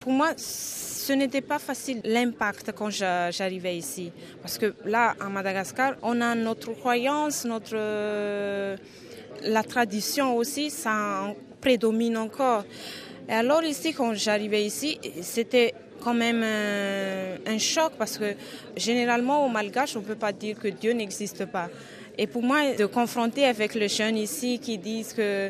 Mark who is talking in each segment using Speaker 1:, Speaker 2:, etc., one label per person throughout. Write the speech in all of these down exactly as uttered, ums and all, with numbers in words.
Speaker 1: pour moi, ce n'était pas facile l'impact quand j'arrivais ici. Parce que là, à Madagascar, on a notre croyance, notre, la tradition aussi, ça prédomine encore. Et alors ici, quand j'arrivais ici, c'était quand même un, un choc parce que généralement au Malgache, on ne peut pas dire que Dieu n'existe pas. Et pour moi, de confronter avec les jeunes ici qui disent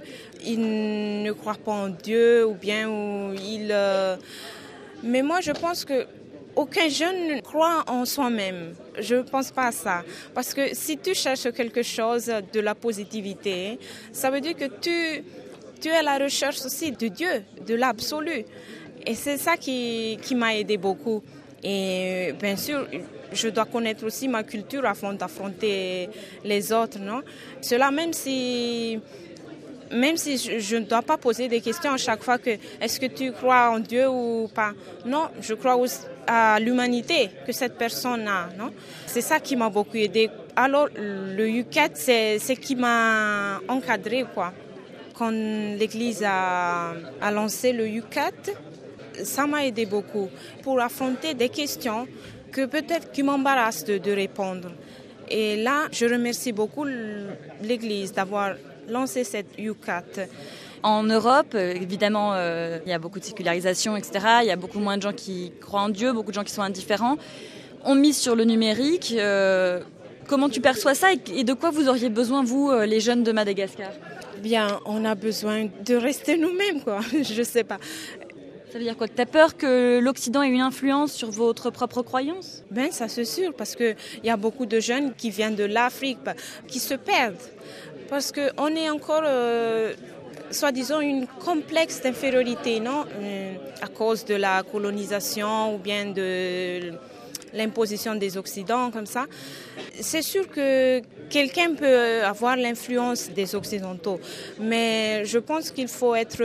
Speaker 1: qu'ils ne croient pas en Dieu ou bien ou ils... Euh... Mais moi, je pense que aucun jeune ne croit en soi-même. Je ne pense pas à ça. Parce que si tu cherches quelque chose de la positivité, ça veut dire que tu, tu es à la recherche aussi de Dieu, de l'absolu. Et c'est ça qui, qui m'a aidé beaucoup. Et bien sûr, je dois connaître aussi ma culture afin d'affronter les autres, non? Cela même si, même si je, je ne dois pas poser des questions à chaque fois que est-ce que tu crois en Dieu ou pas? Non, je crois aussi à l'humanité que cette personne a, non? C'est ça qui m'a beaucoup aidé. Alors, le U C A T, c'est ce qui m'a encadré, quoi. Quand l'Église a, a lancé le U C A T, ça m'a aidé beaucoup pour affronter des questions que peut-être qui m'embarrassent de, de répondre. Et là, je remercie beaucoup l'Église d'avoir lancé cette U C A T.
Speaker 2: En Europe, évidemment, euh, il y a beaucoup de sécularisation, et cetera. Il y a beaucoup moins de gens qui croient en Dieu, beaucoup de gens qui sont indifférents. On mise sur le numérique. Euh, comment tu perçois ça et de quoi vous auriez besoin, vous, les jeunes de Madagascar?
Speaker 1: Bien, on a besoin de rester nous-mêmes, quoi. Je sais pas.
Speaker 2: Ça veut dire quoi? Tu as peur que l'Occident ait une influence sur votre propre croyance?
Speaker 1: Ben, ça c'est sûr, parce qu'il y a beaucoup de jeunes qui viennent de l'Afrique, qui se perdent. Parce qu'on est encore, euh, soi-disant, une complexe d'infériorité, non? euh, À cause de la colonisation ou bien de l'imposition des Occidents, comme ça. C'est sûr que quelqu'un peut avoir l'influence des Occidentaux, mais je pense qu'il faut être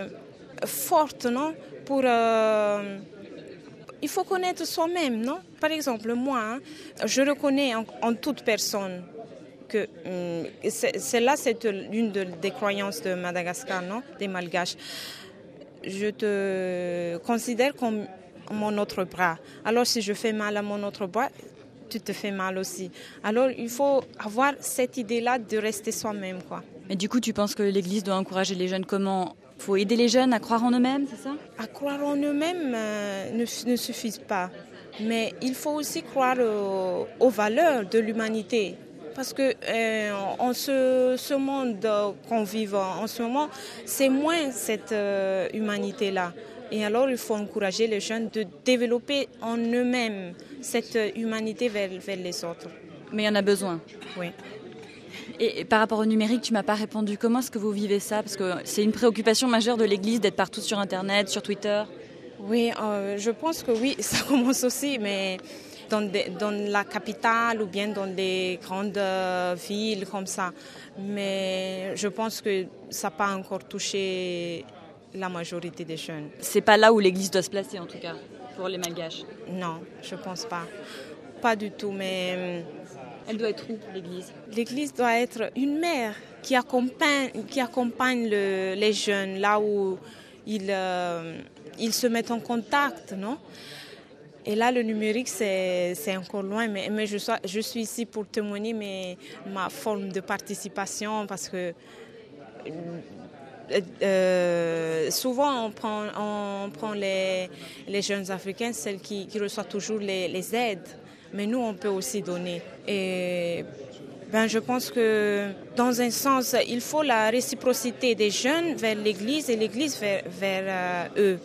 Speaker 1: forte, non? Pour, euh, il faut connaître soi-même, non? Par exemple, moi, hein, je reconnais en, en toute personne que hum, celle-là, c'est l'une de, des croyances de Madagascar, non? Des Malgaches. Je te considère comme mon autre bras. Alors, si je fais mal à mon autre bras, tu te fais mal aussi. Alors, il faut avoir cette idée-là de rester soi-même, quoi.
Speaker 2: Et du coup, tu penses que l'Église doit encourager les jeunes comment? Il faut aider les jeunes à croire en eux-mêmes, c'est ça?
Speaker 1: À croire en eux-mêmes euh, ne, ne suffit pas. Mais il faut aussi croire aux, aux valeurs de l'humanité. Parce que euh, en ce, ce monde qu'on vit en ce moment, c'est moins cette euh, humanité-là. Et alors, il faut encourager les jeunes de développer en eux-mêmes cette humanité vers, vers les autres.
Speaker 2: Mais il y en a besoin.
Speaker 1: Oui.
Speaker 2: Et par rapport au numérique, tu ne m'as pas répondu. Comment est-ce que vous vivez ça? Parce que c'est une préoccupation majeure de l'Église d'être partout sur Internet, sur Twitter.
Speaker 1: Oui, euh, je pense que oui, ça commence aussi, mais dans, des, dans la capitale ou bien dans des grandes euh, villes comme ça. Mais je pense que ça n'a pas encore touché la majorité des jeunes.
Speaker 2: C'est pas là où l'Église doit se placer, en tout cas, pour les Malgaches?
Speaker 1: Non, je ne pense pas. Pas du tout, mais...
Speaker 2: Elle doit être où, l'Église?
Speaker 1: L'Église doit être une mère qui accompagne, qui accompagne le, les jeunes là où ils, euh, ils se mettent en contact, non? Et là, le numérique, c'est, c'est encore loin, mais, mais je, sois, je suis ici pour témoigner mais, ma forme de participation parce que euh, souvent, on prend, on prend les, les jeunes Africains, celles qui, qui reçoivent toujours les, les aides. Mais nous, on peut aussi donner. Et ben, je pense que, dans un sens, il faut la réciprocité des jeunes vers l'Église et l'Église vers, vers euh, eux.